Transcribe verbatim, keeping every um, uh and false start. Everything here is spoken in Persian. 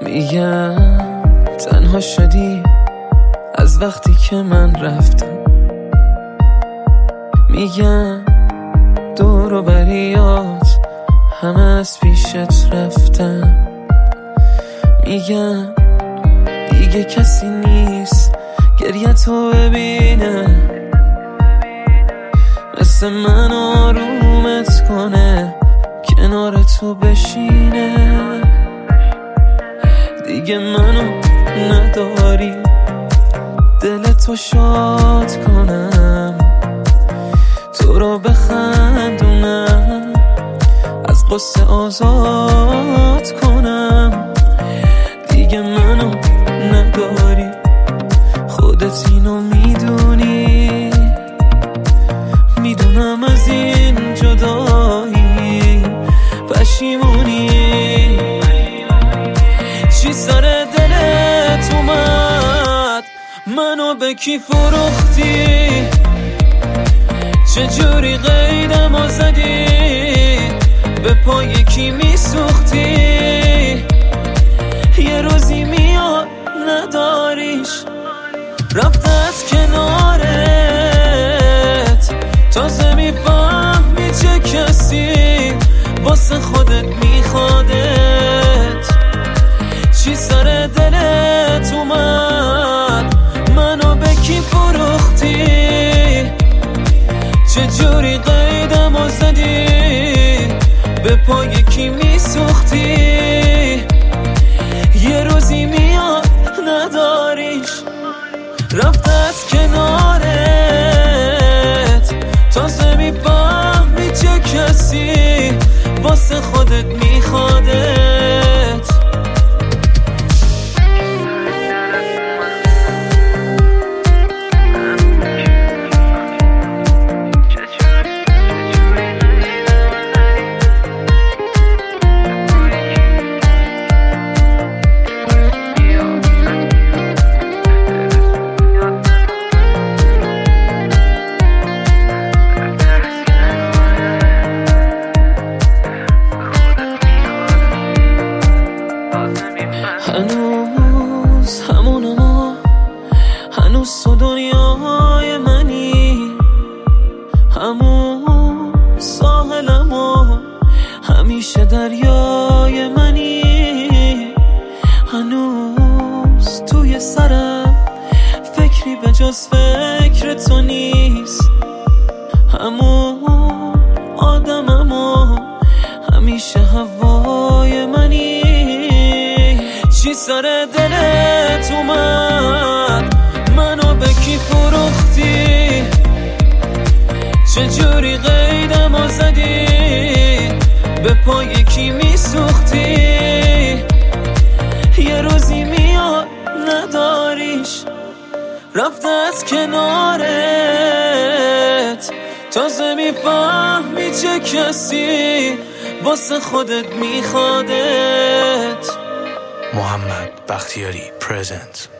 میگم تنها شدی از وقتی که من رفتم. میگم دور و بریات همه از پیشت رفتم. میگم دیگه کسی نیست گریه تو ببینه، مثل من آرومت کنه، کنار تو بشینه. دیگه منو نداری دل تو شاد کنم، تو رو بخندونم، از قصه آزاد کنم. دیگه منو نداری خودت اینو میدونی، میدونم از این جدایی پشیمونی. چی سر دلت اومد منو به کی فروختی؟ چجوری قیدمو زدی؟ به پای کی میسوختی؟ یه روزی میاد نداریش، رفته از کنارت، تازه میفهمی چه کسی واسه خودت میخوادت. چی سر دلت اومد منو به کی فروختی؟ چجوری قیدمو زدی؟ به پای کی میسوختی؟ یه روزی میاد نداریش، رفته از کنارت، تازه میفهمی چه کسی واسه خودت میخوادت. هنوز همون ما، هنوز تو دنیای منی، همون ساحلم و همیشه دریای منی. هنوز توی سرم فکری به جز فکر تو نیست، همون آدمم و همیشه هوای منی. چی سر دلت اومد منو به کی فروختی؟ چجوری قیدمو زدی؟ به پای کی میسوختی؟ یه روزی میاد نداریش، رفته از کنارت، تازه میفهمی چه کسی واسه خودت میخوادت. محمد بختیاری presents